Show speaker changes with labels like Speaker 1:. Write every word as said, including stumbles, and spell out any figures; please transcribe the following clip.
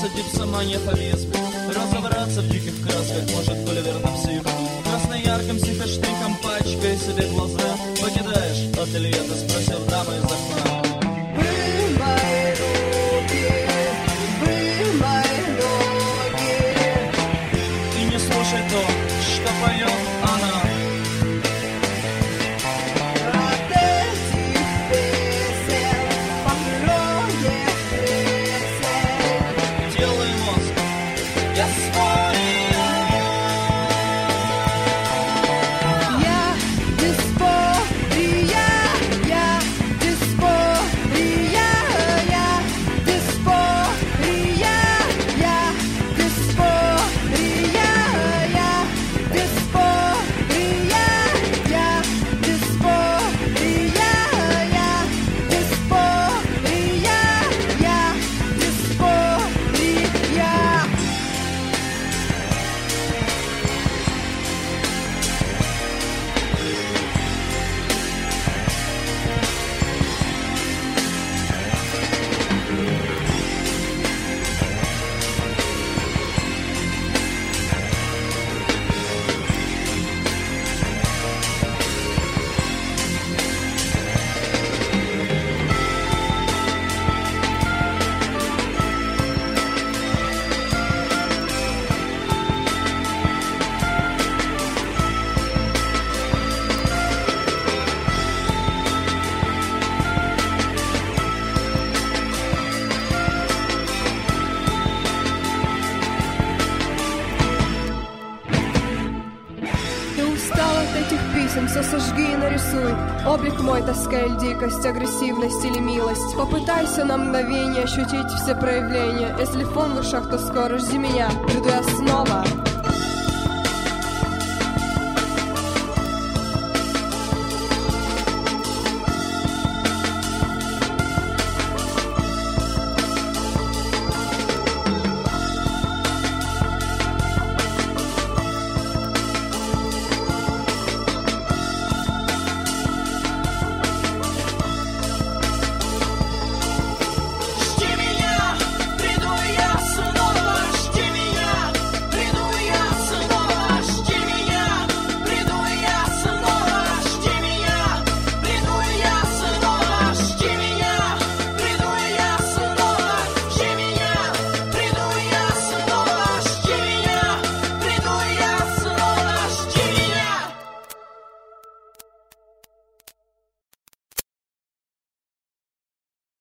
Speaker 1: Разобраться, дипсомания, фавизм. Разобраться в диких красках, может, были верны псих. Красноярком, психоштрихом, пачкай себе глаза. Покидаешь ателье, ты спросил дамы из окна.
Speaker 2: Вымой руки, вымой ноги.
Speaker 1: И не слушай то, что поет она.
Speaker 2: От этих песен покроет плесень.
Speaker 1: Тело и мозг, я спорю.
Speaker 2: Я диспория, я диспория, я диспория, я диспория, я диспория, я диспория, я диспория, я диспория. Ты устал от этих писем, все сожги и нарисуй. Облик мой, тоска или дикость, агрессивность или милость. Попытайся на мгновение ощутить все проявления. Если фон в ушах, то скоро жди меня, приду я снова.